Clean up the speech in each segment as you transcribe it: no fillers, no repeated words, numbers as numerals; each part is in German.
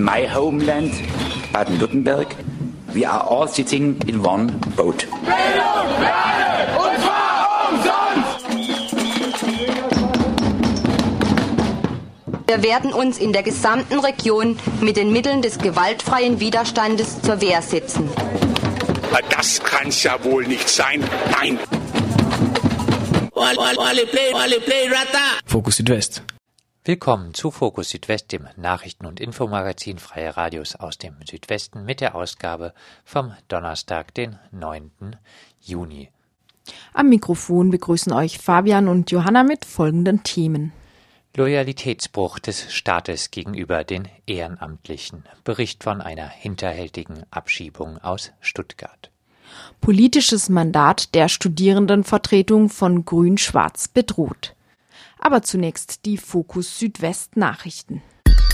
in my homeland, Baden-Württemberg, we are all sitting in one boat. Bildung, Lernen, und zwar umsonst! Wir werden uns in der gesamten Region mit den Mitteln des gewaltfreien Widerstandes zur Wehr setzen. Das kann's ja wohl nicht sein. Nein! Fokus Südwest. Willkommen zu Fokus Südwest, dem Nachrichten- und Infomagazin Freie Radios aus dem Südwesten mit der Ausgabe vom Donnerstag, den 9. Juni. Am Mikrofon begrüßen euch Fabian und Johanna mit folgenden Themen. Loyalitätsbruch des Staates gegenüber den Ehrenamtlichen. Bericht von einer hinterhältigen Abschiebung aus Stuttgart. Politisches Mandat der Studierendenvertretung von Grün-Schwarz bedroht. Aber zunächst die Fokus Südwest Nachrichten.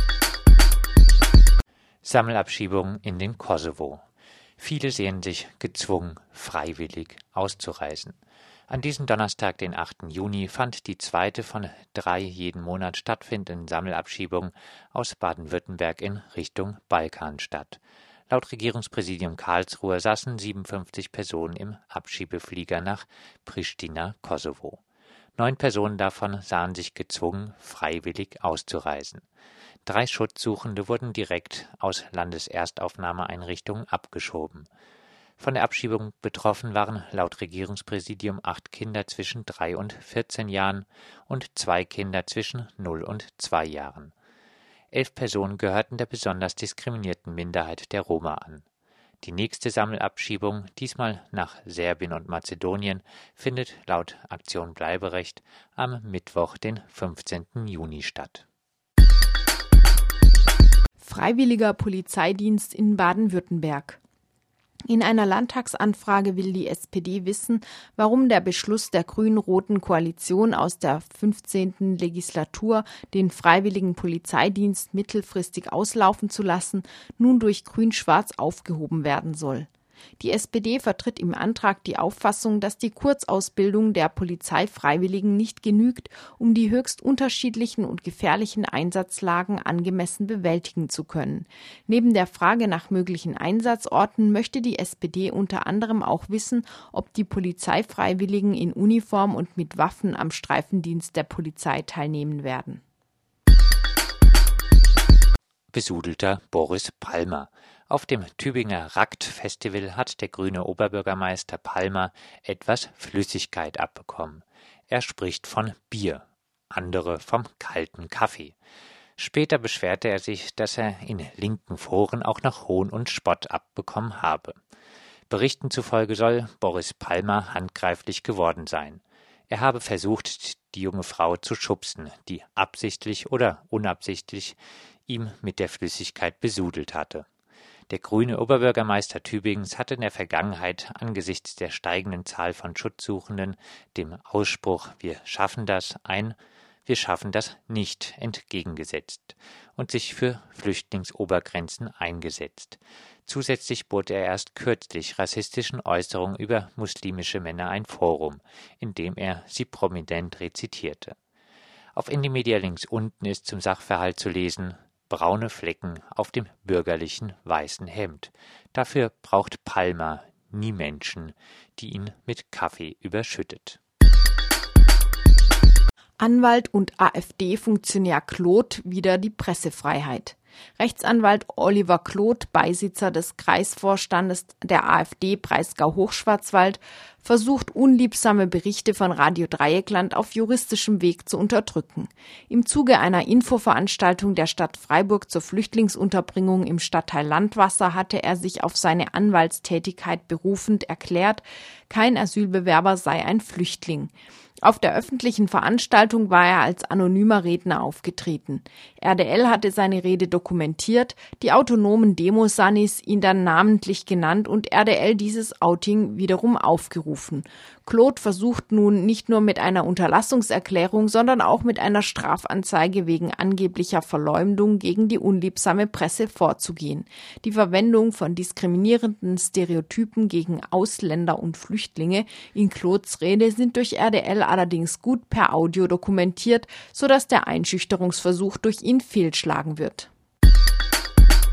Sammelabschiebung in den Kosovo. Viele sehen sich gezwungen, freiwillig auszureisen. An diesem Donnerstag, den 8. Juni, fand die zweite von 3 jeden Monat stattfindenden Sammelabschiebungen aus Baden-Württemberg in Richtung Balkan statt. Laut Regierungspräsidium Karlsruhe saßen 57 Personen im Abschiebeflieger nach Pristina, Kosovo. 9 Personen davon sahen sich gezwungen, freiwillig auszureisen. 3 Schutzsuchende wurden direkt aus Landeserstaufnahmeeinrichtungen abgeschoben. Von der Abschiebung betroffen waren laut Regierungspräsidium 8 Kinder zwischen 3 und 14 Jahren und 2 Kinder zwischen 0 und 2 Jahren. 11 Personen gehörten der besonders diskriminierten Minderheit der Roma an. Die nächste Sammelabschiebung, diesmal nach Serbien und Mazedonien, findet laut Aktion Bleiberecht am Mittwoch, den 15. Juni statt. Freiwilliger Polizeidienst in Baden-Württemberg. In einer Landtagsanfrage will die SPD wissen, warum der Beschluss der grün-roten Koalition aus der 15. Legislatur, den freiwilligen Polizeidienst mittelfristig auslaufen zu lassen, nun durch Grün-Schwarz aufgehoben werden soll. Die SPD vertritt im Antrag die Auffassung, dass die Kurzausbildung der Polizeifreiwilligen nicht genügt, um die höchst unterschiedlichen und gefährlichen Einsatzlagen angemessen bewältigen zu können. Neben der Frage nach möglichen Einsatzorten möchte die SPD unter anderem auch wissen, ob die Polizeifreiwilligen in Uniform und mit Waffen am Streifendienst der Polizei teilnehmen werden. Besudelter Boris Palmer. Auf dem Tübinger Rackt-Festival hat der grüne Oberbürgermeister Palmer etwas Flüssigkeit abbekommen. Er spricht von Bier, andere vom kalten Kaffee. Später beschwerte er sich, dass er in linken Foren auch noch Hohn und Spott abbekommen habe. Berichten zufolge soll Boris Palmer handgreiflich geworden sein. Er habe versucht, die junge Frau zu schubsen, die absichtlich oder unabsichtlich ihm mit der Flüssigkeit besudelt hatte. Der grüne Oberbürgermeister Tübingens hat in der Vergangenheit angesichts der steigenden Zahl von Schutzsuchenden dem Ausspruch »Wir schaffen das« »Wir schaffen das nicht« entgegengesetzt und sich für Flüchtlingsobergrenzen eingesetzt. Zusätzlich bot er erst kürzlich rassistischen Äußerungen über muslimische Männer ein Forum, in dem er sie prominent rezitierte. Auf Indymedia links unten ist zum Sachverhalt zu lesen: braune Flecken auf dem bürgerlichen weißen Hemd. Dafür braucht Palmer nie Menschen, die ihn mit Kaffee überschüttet. Anwalt und AfD-Funktionär Kloth wieder die Pressefreiheit. Rechtsanwalt Oliver Kloth, Beisitzer des Kreisvorstandes der AfD Breisgau-Hochschwarzwald, versucht, unliebsame Berichte von Radio Dreieckland auf juristischem Weg zu unterdrücken. Im Zuge einer Infoveranstaltung der Stadt Freiburg zur Flüchtlingsunterbringung im Stadtteil Landwasser hatte er sich auf seine Anwaltstätigkeit berufend erklärt, kein Asylbewerber sei ein Flüchtling. Auf der öffentlichen Veranstaltung war er als anonymer Redner aufgetreten. RDL hatte seine Rede dokumentiert, die autonomen Demosannis ihn dann namentlich genannt und RDL dieses Outing wiederum aufgerufen. Kloth versucht nun nicht nur mit einer Unterlassungserklärung, sondern auch mit einer Strafanzeige wegen angeblicher Verleumdung gegen die unliebsame Presse vorzugehen. Die Verwendung von diskriminierenden Stereotypen gegen Ausländer und Flüchtlinge in Kloths Rede sind durch RDL allerdings gut per Audio dokumentiert, sodass der Einschüchterungsversuch durch ihn fehlschlagen wird.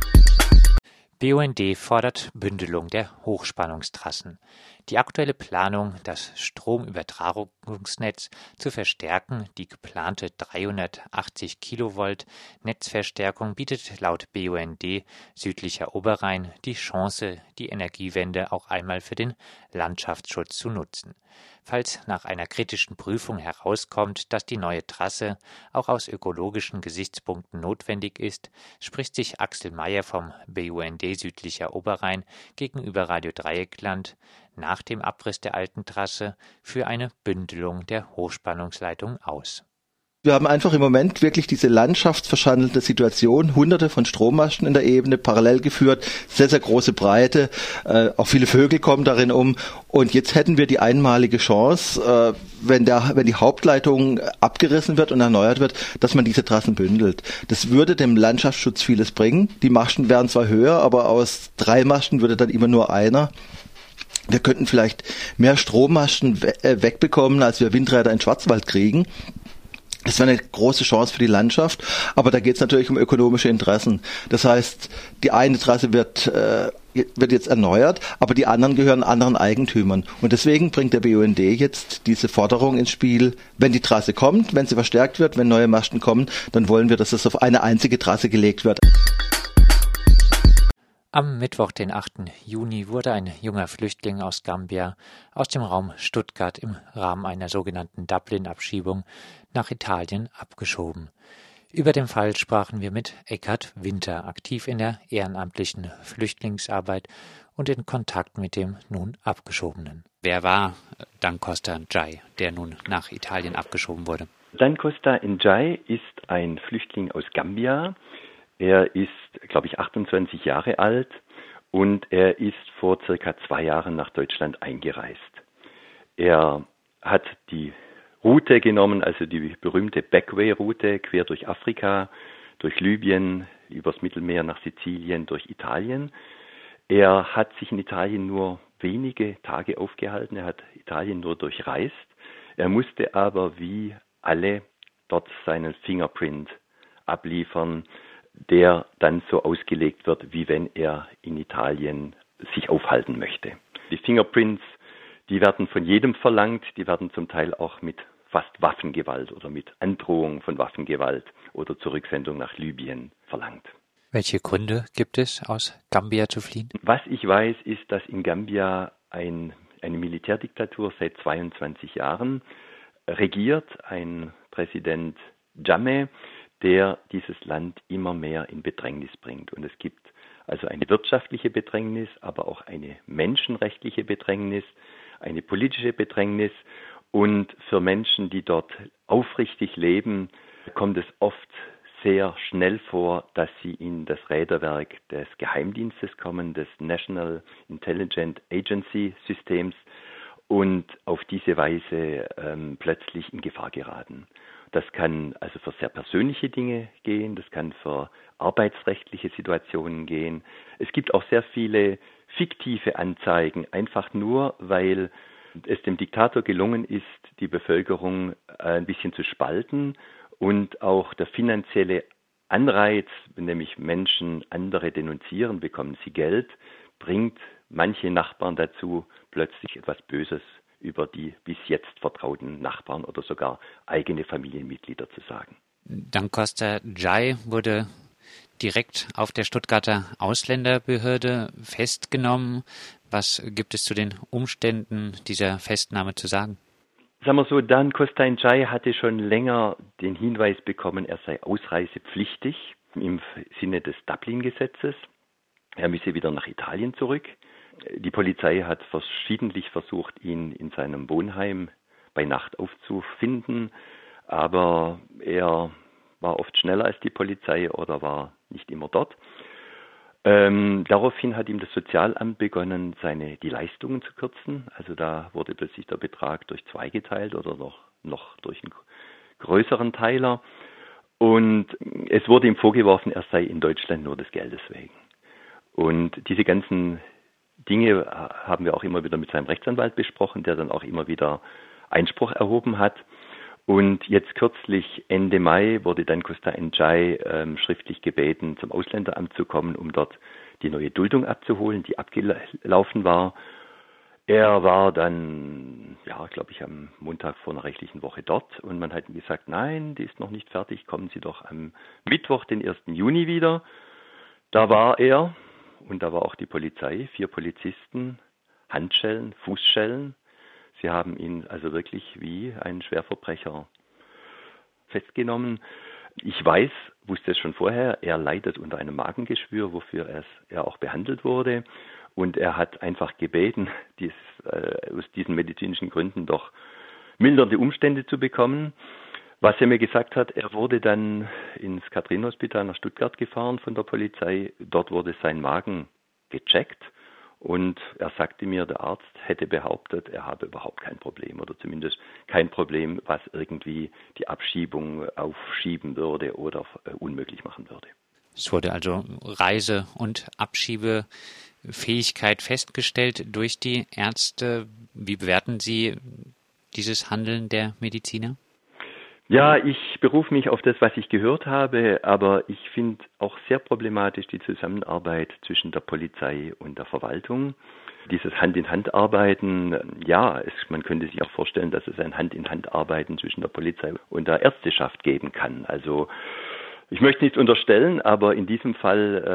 BUND fordert Bündelung der Hochspannungstrassen. Die aktuelle Planung, das Stromübertragungsnetz zu verstärken, die geplante 380 Kilovolt Netzverstärkung bietet laut BUND Südlicher Oberrhein die Chance, die Energiewende auch einmal für den Landschaftsschutz zu nutzen. Falls nach einer kritischen Prüfung herauskommt, dass die neue Trasse auch aus ökologischen Gesichtspunkten notwendig ist, spricht sich Axel Meyer vom BUND Südlicher Oberrhein gegenüber Radio Dreieckland nach dem Abriss der alten Trasse für eine Bündelung der Hochspannungsleitung aus. Wir haben einfach im Moment wirklich diese landschaftsverschandelte Situation, hunderte von Strommasten in der Ebene, parallel geführt, sehr, sehr große Breite, auch viele Vögel kommen darin um. Und jetzt hätten wir die einmalige Chance, wenn die Hauptleitung abgerissen wird und erneuert wird, dass man diese Trassen bündelt. Das würde dem Landschaftsschutz vieles bringen. Die Masten wären zwar höher, aber aus 3 Masten würde dann immer nur einer. Wir könnten vielleicht mehr Strommasten wegbekommen, als wir Windräder in Schwarzwald kriegen. Das wäre eine große Chance für die Landschaft, aber da geht es natürlich um ökonomische Interessen. Das heißt, die eine Trasse wird jetzt erneuert, aber die anderen gehören anderen Eigentümern. Und deswegen bringt der BUND jetzt diese Forderung ins Spiel, wenn die Trasse kommt, wenn sie verstärkt wird, wenn neue Masten kommen, dann wollen wir, dass es auf eine einzige Trasse gelegt wird. Am Mittwoch, den 8. Juni, wurde ein junger Flüchtling aus Gambia aus dem Raum Stuttgart im Rahmen einer sogenannten Dublin-Abschiebung nach Italien abgeschoben. Über den Fall sprachen wir mit Eckhard Winter, aktiv in der ehrenamtlichen Flüchtlingsarbeit und in Kontakt mit dem nun Abgeschobenen. Wer war Dan Costa Njai, der nun nach Italien abgeschoben wurde? Dan Costa Njai ist ein Flüchtling aus Gambia. Er ist, glaube ich, 28 Jahre alt und er ist vor circa 2 Jahren nach Deutschland eingereist. Er hat die Route genommen, also die berühmte Backway-Route, quer durch Afrika, durch Libyen, übers Mittelmeer nach Sizilien, durch Italien. Er hat sich in Italien nur wenige Tage aufgehalten, er hat Italien nur durchreist. Er musste aber wie alle dort seinen Fingerprint abliefern, der dann so ausgelegt wird, wie wenn er in Italien sich aufhalten möchte. Die Fingerprints, die werden von jedem verlangt, die werden zum Teil auch mit fast Waffengewalt oder mit Androhung von Waffengewalt oder Zurücksendung nach Libyen verlangt. Welche Gründe gibt es, aus Gambia zu fliehen? Was ich weiß, ist, dass in Gambia eine Militärdiktatur seit 22 Jahren regiert, ein Präsident Jammeh, der dieses Land immer mehr in Bedrängnis bringt. Und es gibt also eine wirtschaftliche Bedrängnis, aber auch eine menschenrechtliche Bedrängnis, eine politische Bedrängnis. Und für Menschen, die dort aufrichtig leben, kommt es oft sehr schnell vor, dass sie in das Räderwerk des Geheimdienstes kommen, des National Intelligence Agency Systems und auf diese Weise plötzlich in Gefahr geraten. Das kann also für sehr persönliche Dinge gehen, das kann für arbeitsrechtliche Situationen gehen. Es gibt auch sehr viele fiktive Anzeigen, einfach nur, weil es dem Diktator gelungen ist, die Bevölkerung ein bisschen zu spalten und auch der finanzielle Anreiz, nämlich Menschen andere denunzieren, bekommen sie Geld, bringt manche Nachbarn dazu, plötzlich etwas Böses über die bis jetzt vertrauten Nachbarn oder sogar eigene Familienmitglieder zu sagen. Dan Costa Njai wurde direkt auf der Stuttgarter Ausländerbehörde festgenommen. Was gibt es zu den Umständen dieser Festnahme zu sagen? Sagen wir so, Dan Costa Njai hatte schon länger den Hinweis bekommen, er sei ausreisepflichtig im Sinne des Dublin-Gesetzes. Er müsse wieder nach Italien zurück. Die Polizei hat verschiedentlich versucht, ihn in seinem Wohnheim bei Nacht aufzufinden, aber er war oft schneller als die Polizei oder war nicht immer dort. Daraufhin hat ihm das Sozialamt begonnen, die Leistungen zu kürzen. Also da wurde plötzlich der Betrag durch 2 geteilt oder noch durch einen größeren Teiler. Und es wurde ihm vorgeworfen, er sei in Deutschland nur des Geldes wegen. Und diese ganzen Dinge haben wir auch immer wieder mit seinem Rechtsanwalt besprochen, der dann auch immer wieder Einspruch erhoben hat. Und jetzt kürzlich, Ende Mai, wurde Dan Costa Njai schriftlich gebeten, zum Ausländeramt zu kommen, um dort die neue Duldung abzuholen, die abgelaufen war. Er war dann, glaube ich, am Montag vor einer rechtlichen Woche dort und man hat ihm gesagt, nein, die ist noch nicht fertig, kommen Sie doch am Mittwoch, den 1. Juni wieder. Da war er und da war auch die Polizei, 4 Polizisten, Handschellen, Fußschellen. Sie haben ihn also wirklich wie einen Schwerverbrecher festgenommen. Ich wusste es schon vorher, er leidet unter einem Magengeschwür, wofür er auch behandelt wurde. Und er hat einfach gebeten, aus diesen medizinischen Gründen doch mildernde Umstände zu bekommen. Was er mir gesagt hat, er wurde dann ins Katharinenhospital nach Stuttgart gefahren von der Polizei. Dort wurde sein Magen gecheckt. Und er sagte mir, der Arzt hätte behauptet, er habe überhaupt kein Problem oder zumindest kein Problem, was irgendwie die Abschiebung aufschieben würde oder unmöglich machen würde. Es wurde also Reise- und Abschiebefähigkeit festgestellt durch die Ärzte. Wie bewerten Sie dieses Handeln der Mediziner? Ja, ich berufe mich auf das, was ich gehört habe, aber ich finde auch sehr problematisch die Zusammenarbeit zwischen der Polizei und der Verwaltung. Dieses Hand-in-Hand-Arbeiten, man könnte sich auch vorstellen, dass es ein Hand-in-Hand-Arbeiten zwischen der Polizei und der Ärzteschaft geben kann. Also ich möchte nichts unterstellen, aber in diesem Fall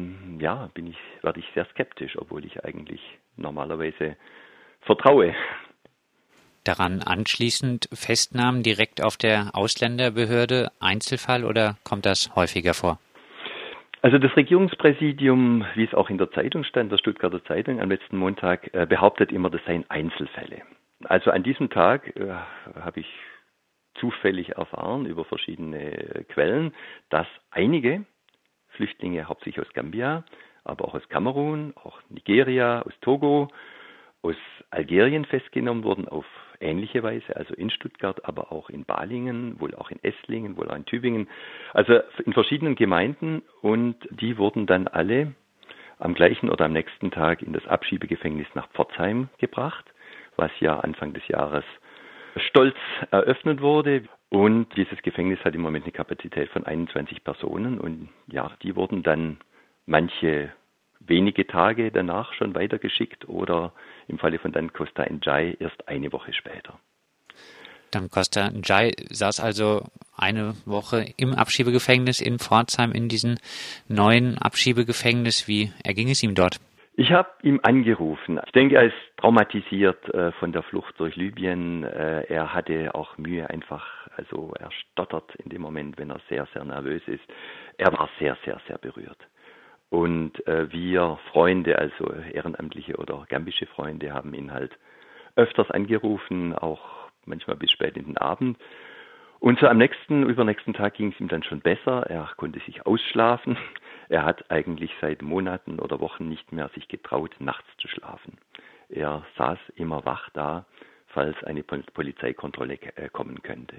werde ich sehr skeptisch, obwohl ich eigentlich normalerweise vertraue. Daran anschließend Festnahmen direkt auf der Ausländerbehörde, Einzelfall oder kommt das häufiger vor? Also das Regierungspräsidium, wie es auch in der Zeitung stand, der Stuttgarter Zeitung am letzten Montag, behauptet immer, das seien Einzelfälle. Also an diesem Tag habe ich zufällig erfahren über verschiedene Quellen, dass einige Flüchtlinge, hauptsächlich aus Gambia, aber auch aus Kamerun, auch Nigeria, aus Togo, aus Algerien festgenommen wurden auf ähnliche Weise, also in Stuttgart, aber auch in Balingen, wohl auch in Esslingen, wohl auch in Tübingen, also in verschiedenen Gemeinden und die wurden dann alle am gleichen oder am nächsten Tag in das Abschiebegefängnis nach Pforzheim gebracht, was ja Anfang des Jahres stolz eröffnet wurde und dieses Gefängnis hat im Moment eine Kapazität von 21 Personen und die wurden dann manche wenige Tage danach schon weitergeschickt oder im Falle von Dan Costa N'Djai erst eine Woche später. Dan Costa N'Djai saß also eine Woche im Abschiebegefängnis in Pforzheim, in diesem neuen Abschiebegefängnis. Wie erging es ihm dort? Ich habe ihm angerufen. Ich denke, er ist traumatisiert von der Flucht durch Libyen. Er hatte auch Mühe also er stottert in dem Moment, wenn er sehr, sehr nervös ist. Er war sehr, sehr, sehr berührt. Und wir Freunde, also ehrenamtliche oder gambische Freunde, haben ihn halt öfters angerufen, auch manchmal bis spät in den Abend. Und so am übernächsten Tag ging es ihm dann schon besser. Er konnte sich ausschlafen. Er hat eigentlich seit Monaten oder Wochen nicht mehr sich getraut, nachts zu schlafen. Er saß immer wach da, falls eine Polizeikontrolle kommen könnte.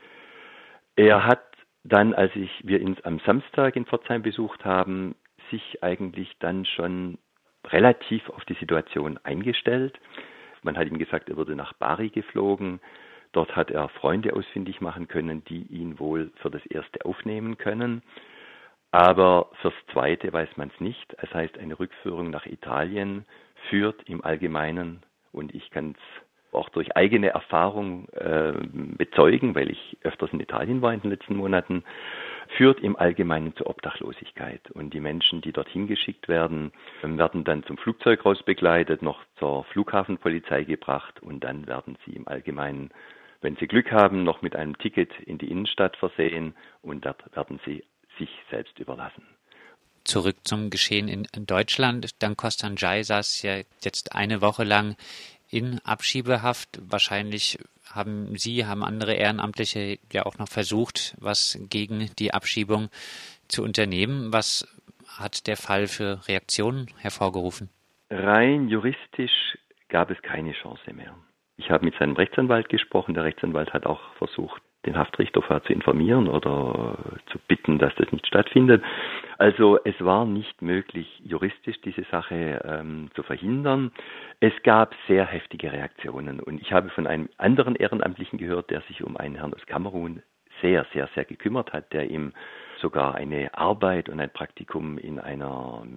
Er hat dann, als wir ihn am Samstag in Pforzheim besucht haben, sich eigentlich dann schon relativ auf die Situation eingestellt. Man hat ihm gesagt, er würde nach Bari geflogen. Dort hat er Freunde ausfindig machen können, die ihn wohl für das Erste aufnehmen können. Aber fürs Zweite weiß man es nicht. Das heißt, eine Rückführung nach Italien führt im Allgemeinen, und ich kann es auch durch eigene Erfahrung bezeugen, weil ich öfters in Italien war in den letzten Monaten, führt im Allgemeinen zur Obdachlosigkeit. Und die Menschen, die dorthin geschickt werden, werden dann zum Flugzeug raus begleitet, noch zur Flughafenpolizei gebracht und dann werden sie im Allgemeinen, wenn sie Glück haben, noch mit einem Ticket in die Innenstadt versehen und dort werden sie sich selbst überlassen. Zurück zum Geschehen in Deutschland. Dan Costa N'Djai saß ja jetzt eine Woche lang in Abschiebehaft. Wahrscheinlich haben andere Ehrenamtliche ja auch noch versucht, was gegen die Abschiebung zu unternehmen. Was hat der Fall für Reaktionen hervorgerufen? Rein juristisch gab es keine Chance mehr. Ich habe mit seinem Rechtsanwalt gesprochen. Der Rechtsanwalt hat auch versucht, den Haftrichter vorher zu informieren oder zu bitten, dass das nicht stattfindet. Also es war nicht möglich, juristisch diese Sache zu verhindern. Es gab sehr heftige Reaktionen und ich habe von einem anderen Ehrenamtlichen gehört, der sich um einen Herrn aus Kamerun sehr, sehr, sehr gekümmert hat, der ihm sogar eine Arbeit und ein Praktikum in einer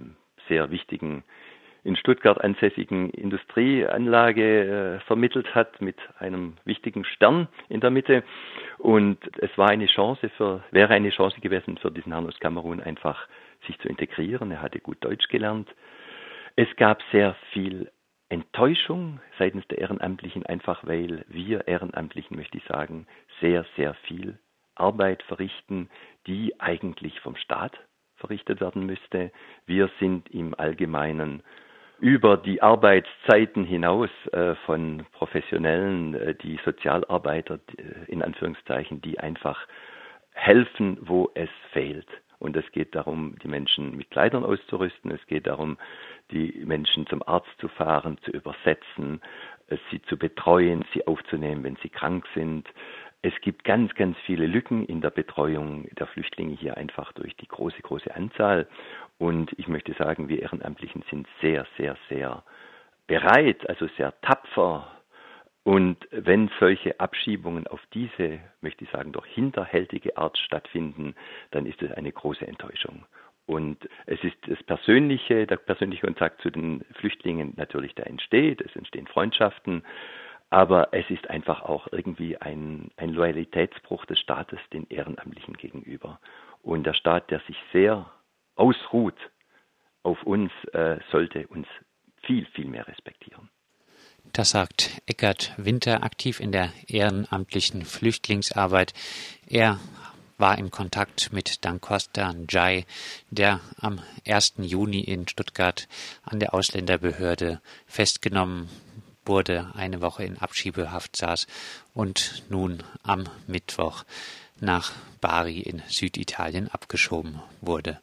sehr wichtigen, in Stuttgart ansässigen Industrieanlage vermittelt hat, mit einem wichtigen Stern in der Mitte. Und es wäre eine Chance gewesen für diesen Herrn aus Kamerun, einfach sich zu integrieren. Er hatte gut Deutsch gelernt. Es gab sehr viel Enttäuschung seitens der Ehrenamtlichen, einfach weil wir Ehrenamtlichen, möchte ich sagen, sehr, sehr viel Arbeit verrichten, die eigentlich vom Staat verrichtet werden müsste. Wir sind im Allgemeinen über die Arbeitszeiten hinaus von Professionellen, die Sozialarbeiter, in Anführungszeichen, die einfach helfen, wo es fehlt. Und es geht darum, die Menschen mit Kleidern auszurüsten. Es geht darum, die Menschen zum Arzt zu fahren, zu übersetzen, sie zu betreuen, sie aufzunehmen, wenn sie krank sind. Es gibt ganz, ganz viele Lücken in der Betreuung der Flüchtlinge hier einfach durch die große Anzahl. Und ich möchte sagen, wir Ehrenamtlichen sind sehr, sehr, sehr bereit, also sehr tapfer. Und wenn solche Abschiebungen auf diese, möchte ich sagen, doch hinterhältige Art stattfinden, dann ist es eine große Enttäuschung. Und es ist der persönliche Kontakt zu den Flüchtlingen natürlich, der entsteht. Es entstehen Freundschaften. Aber es ist einfach auch irgendwie ein Loyalitätsbruch des Staates den Ehrenamtlichen gegenüber. Und der Staat, der sich sehr ausruht auf uns, sollte uns viel, viel mehr respektieren. Das sagt Eckart Winter, aktiv in der ehrenamtlichen Flüchtlingsarbeit. Er war im Kontakt mit Dancosta Njai, der am 1. Juni in Stuttgart an der Ausländerbehörde festgenommen wurde, eine Woche in Abschiebehaft saß und nun am Mittwoch nach Bari in Süditalien abgeschoben wurde.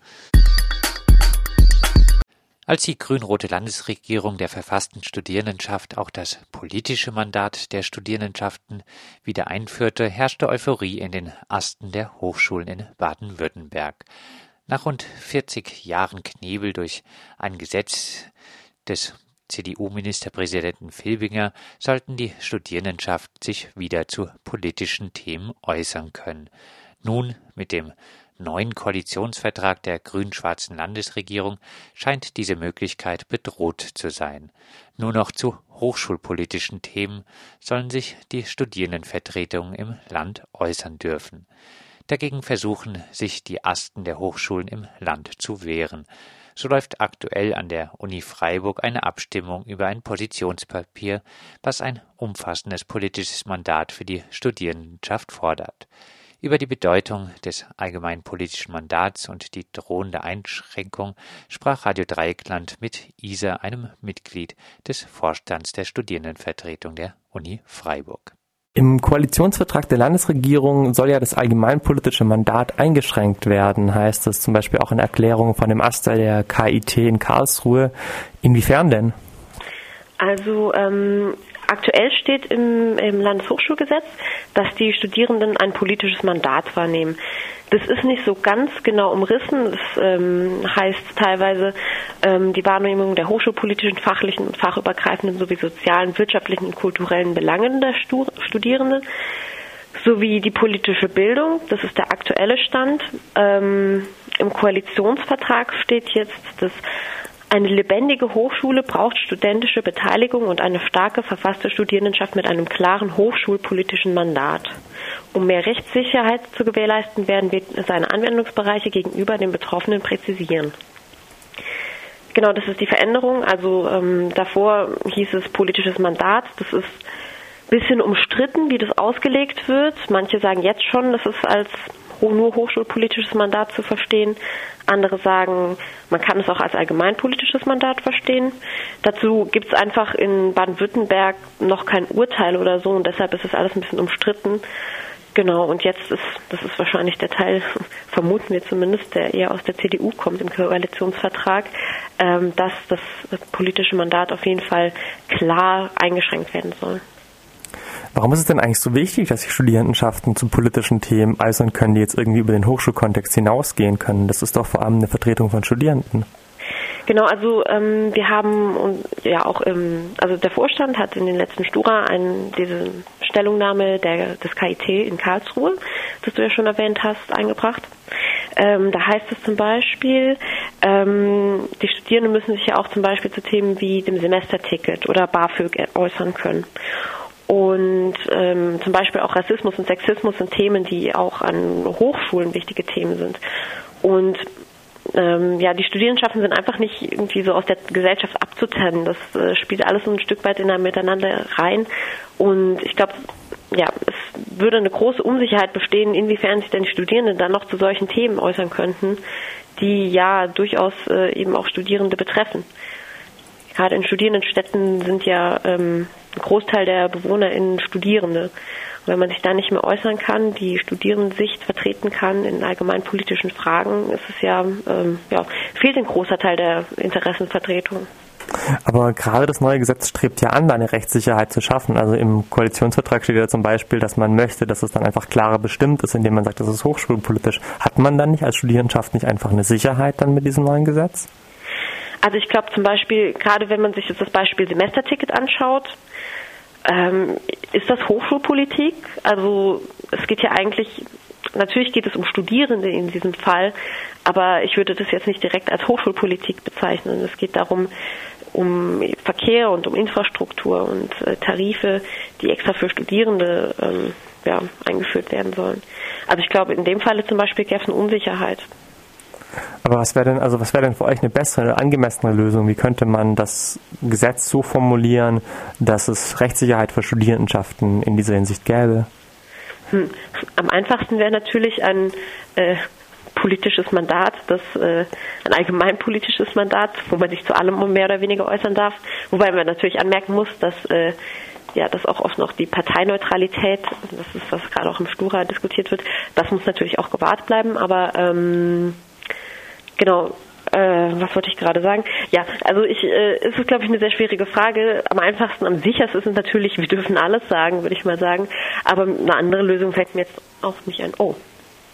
Als die grün-rote Landesregierung der verfassten Studierendenschaft auch das politische Mandat der Studierendenschaften wieder einführte, herrschte Euphorie in den Asten der Hochschulen in Baden-Württemberg. Nach rund 40 Jahren Knebel durch ein Gesetz des CDU-Ministerpräsidenten Filbinger sollten die Studierendenschaften sich wieder zu politischen Themen äußern können. Nun, mit dem neuen Koalitionsvertrag der grün-schwarzen Landesregierung, scheint diese Möglichkeit bedroht zu sein. Nur noch zu hochschulpolitischen Themen sollen sich die Studierendenvertretungen im Land äußern dürfen. Dagegen versuchen sich die Asten der Hochschulen im Land zu wehren. So läuft aktuell an der Uni Freiburg eine Abstimmung über ein Positionspapier, was ein umfassendes politisches Mandat für die Studierendenschaft fordert. Über die Bedeutung des allgemeinpolitischen Mandats und die drohende Einschränkung sprach Radio Dreieckland mit Isa, einem Mitglied des Vorstands der Studierendenvertretung der Uni Freiburg. Im Koalitionsvertrag der Landesregierung soll ja das allgemeinpolitische Mandat eingeschränkt werden, heißt es zum Beispiel auch in Erklärungen von dem Aster der KIT in Karlsruhe. Inwiefern denn? Also aktuell steht im Landeshochschulgesetz, dass die Studierenden ein politisches Mandat wahrnehmen. Das ist nicht so ganz genau umrissen. Das heißt teilweise die Wahrnehmung der hochschulpolitischen, fachlichen und fachübergreifenden sowie sozialen, wirtschaftlichen und kulturellen Belangen der Studierenden sowie die politische Bildung. Das ist der aktuelle Stand. Im Koalitionsvertrag steht jetzt, dass eine lebendige Hochschule braucht studentische Beteiligung und eine starke verfasste Studierendenschaft mit einem klaren hochschulpolitischen Mandat. Um mehr Rechtssicherheit zu gewährleisten, werden wir seine Anwendungsbereiche gegenüber den Betroffenen präzisieren. Genau, das ist die Veränderung. Also davor hieß es politisches Mandat. Das ist ein bisschen umstritten, wie das ausgelegt wird. Manche sagen jetzt schon, das ist als nur hochschulpolitisches Mandat zu verstehen. Andere sagen, man kann es auch als allgemeinpolitisches Mandat verstehen. Dazu gibt es einfach in Baden-Württemberg noch kein Urteil oder so und deshalb ist es alles ein bisschen umstritten. Genau, und jetzt das ist wahrscheinlich der Teil, vermuten wir zumindest, der eher aus der CDU kommt im Koalitionsvertrag, dass das politische Mandat auf jeden Fall klar eingeschränkt werden soll. Warum ist es denn eigentlich so wichtig, dass sich Studierendenschaften zu politischen Themen äußern können, die jetzt irgendwie über den Hochschulkontext hinausgehen können? Das ist doch vor allem eine Vertretung von Studierenden. Genau, also wir haben ja auch also der Vorstand hat in den letzten Stura diese Stellungnahme des KIT in Karlsruhe, das du ja schon erwähnt hast, eingebracht. Da heißt es zum Beispiel, Die Studierenden müssen sich ja auch zum Beispiel zu Themen wie dem Semesterticket oder BAföG äußern können. Und zum Beispiel auch Rassismus und Sexismus sind Themen, die auch an Hochschulen wichtige Themen sind. Und die Studierendenschaften sind einfach nicht irgendwie so aus der Gesellschaft abzutrennen. Das spielt alles so ein Stück weit miteinander rein. Und ich glaube, es würde eine große Unsicherheit bestehen, inwiefern sich denn die Studierenden dann noch zu solchen Themen äußern könnten, die ja durchaus eben auch Studierende betreffen. Gerade in Studierendenstädten sind ja ein Großteil der BewohnerInnen Studierende. Und wenn man sich da nicht mehr äußern kann, die Studierendensicht vertreten kann in allgemeinpolitischen Fragen, ist es fehlt ein großer Teil der Interessenvertretung. Aber gerade das neue Gesetz strebt ja an, eine Rechtssicherheit zu schaffen. Also im Koalitionsvertrag steht ja zum Beispiel, dass man möchte, dass es dann einfach klarer bestimmt ist, indem man sagt, das ist hochschulpolitisch. Hat man dann nicht als Studierendenschaft nicht einfach eine Sicherheit dann mit diesem neuen Gesetz? Also ich glaube zum Beispiel, gerade wenn man sich jetzt das Beispiel Semesterticket anschaut, ist das Hochschulpolitik? Also es geht ja eigentlich, natürlich geht es um Studierende in diesem Fall, aber ich würde das jetzt nicht direkt als Hochschulpolitik bezeichnen. Es geht darum, um Verkehr und um Infrastruktur und Tarife, die extra für Studierende eingeführt werden sollen. Also ich glaube, in dem Falle zum Beispiel gäbe es eine Unsicherheit. Aber was wäre denn für euch eine bessere, angemessene Lösung? Wie könnte man das Gesetz so formulieren, dass es Rechtssicherheit für Studierendenschaften in dieser Hinsicht gäbe? Am einfachsten wäre natürlich ein politisches Mandat, ein allgemeinpolitisches Mandat, wo man sich zu allem mehr oder weniger äußern darf. Wobei man natürlich anmerken muss, dass das auch oft noch die Parteineutralität, das ist, was gerade auch im Stura diskutiert wird, das muss natürlich auch gewahrt bleiben, aber was wollte ich gerade sagen? Ja, also es ist, glaube ich, eine sehr schwierige Frage. Am einfachsten, am sichersten ist es natürlich, wir dürfen alles sagen, würde ich mal sagen. Aber eine andere Lösung fällt mir jetzt auch nicht ein. Oh.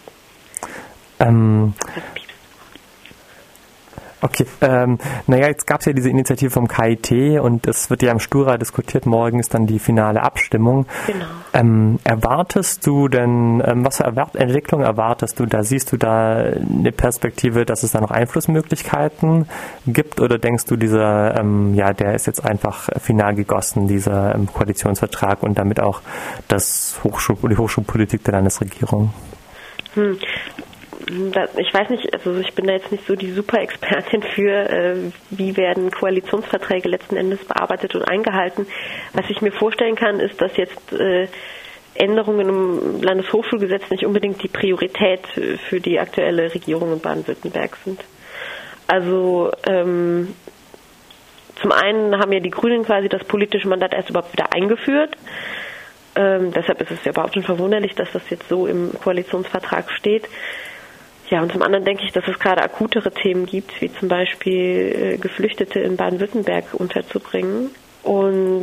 Okay, jetzt gab es ja diese Initiative vom KIT und es wird ja im Stura diskutiert, morgen ist dann die finale Abstimmung. Genau. Erwartest du denn, was für Entwicklung erwartest du da? Siehst du da eine Perspektive, dass es da noch Einflussmöglichkeiten gibt oder denkst du, der ist jetzt einfach final gegossen, dieser Koalitionsvertrag und damit auch die Hochschulpolitik der Landesregierung? Ich weiß nicht, also ich bin da jetzt nicht so die Super-Expertin für, wie werden Koalitionsverträge letzten Endes bearbeitet und eingehalten. Was ich mir vorstellen kann, ist, dass jetzt Änderungen im Landeshochschulgesetz nicht unbedingt die Priorität für die aktuelle Regierung in Baden-Württemberg sind. Also zum einen haben ja die Grünen quasi das politische Mandat erst überhaupt wieder eingeführt. Deshalb ist es ja überhaupt schon verwunderlich, dass das jetzt so im Koalitionsvertrag steht. Ja, und zum anderen denke ich, dass es gerade akutere Themen gibt, wie zum Beispiel Geflüchtete in Baden-Württemberg unterzubringen. Und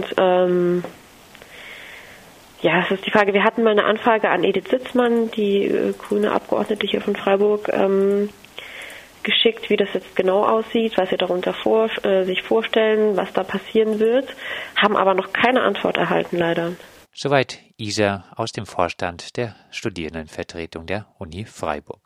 es ist die Frage, wir hatten mal eine Anfrage an Edith Sitzmann, die grüne Abgeordnete hier von Freiburg, geschickt, wie das jetzt genau aussieht, was sie darunter sich vorstellen, was da passieren wird, haben aber noch keine Antwort erhalten, leider. Soweit Isa aus dem Vorstand der Studierendenvertretung der Uni Freiburg.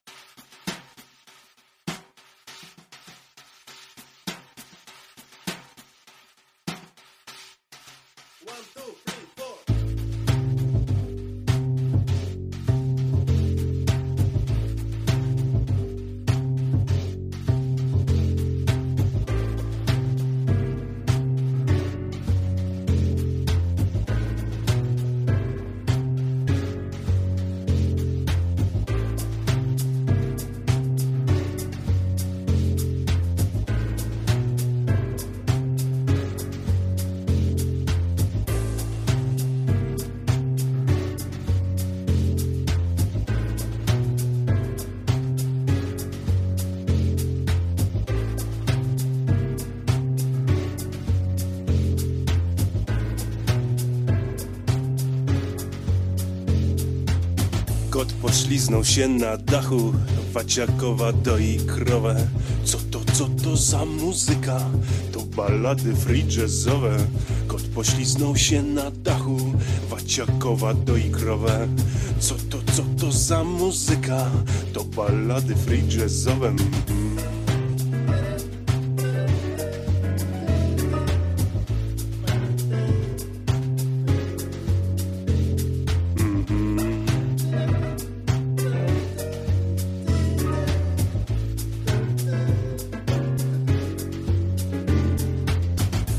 Kot pośliznął się na dachu, Waciakowa doi krowę. Co to za muzyka? To ballady free jazzowe. Kot pośliznął się na dachu, Waciakowa doi krowę. Co to za muzyka? To ballady free jazzowe.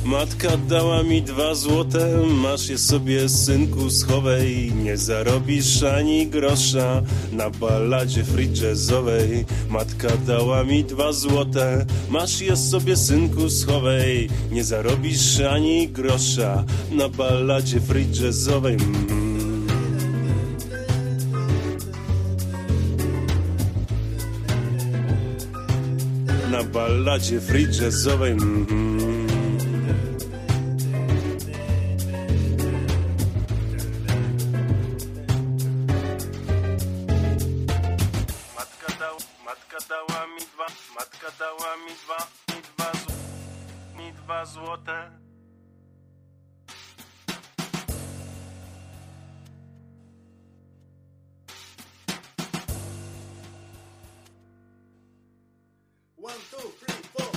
Matka dała mi 2 złote, masz je sobie, synku, schowaj. Nie zarobisz ani grosza na balladzie free jazzowej. Matka dała mi 2 złote, masz je sobie, synku, schowaj. Nie zarobisz ani grosza na balladzie free jazzowej. Na balladzie free jazzowej. Matka dała mi dwa złote. One, two, three, four.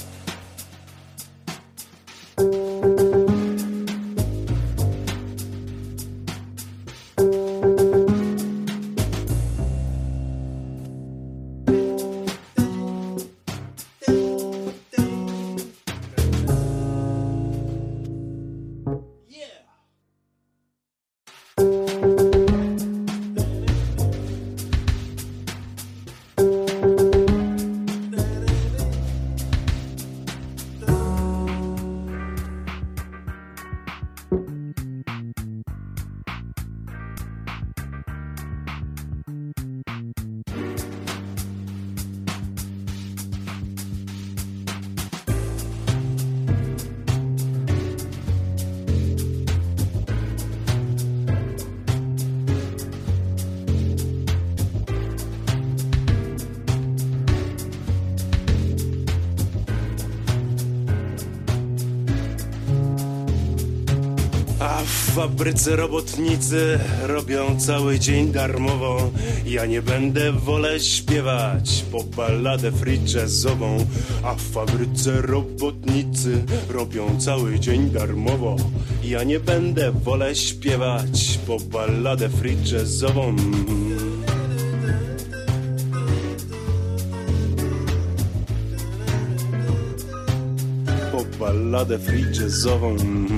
W fabryce robotnicy robią cały dzień darmowo. Ja nie będę, wolę śpiewać po balladę free jazzową. A w fabryce robotnicy robią cały dzień darmowo. Ja nie będę, wolę śpiewać po balladę free jazzową. Po balladę free jazzową.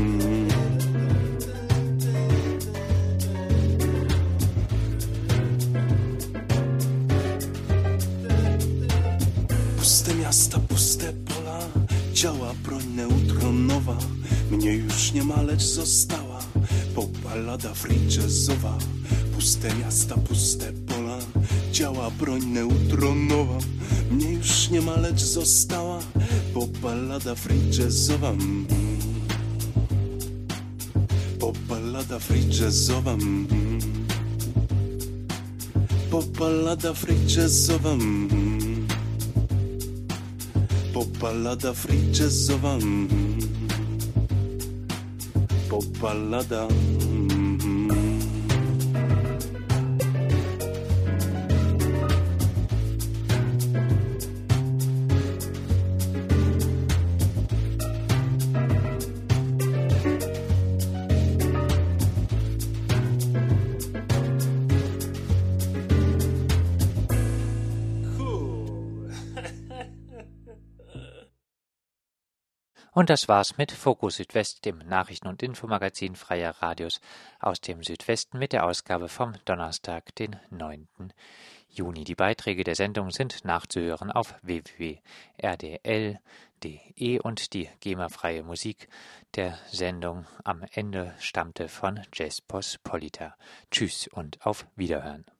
Puste miasta, puste pola, działa broń neutronowa. Mnie już nie ma, lecz została ballada free jazzowa. Puste miasta, puste pola, działa broń neutronowa. Mnie już nie ma, lecz została ballada free jazzowa. Ballada free jazzowa. Ballada free jazzowa. Ballada free jazzowa. Ballada. Und das war's mit Fokus Südwest, dem Nachrichten- und Infomagazin Freier Radios aus dem Südwesten mit der Ausgabe vom Donnerstag, den 9. Juni. Die Beiträge der Sendung sind nachzuhören auf www.rdl.de und die GEMA-freie Musik der Sendung am Ende stammte von Jespos Polita. Tschüss und auf Wiederhören.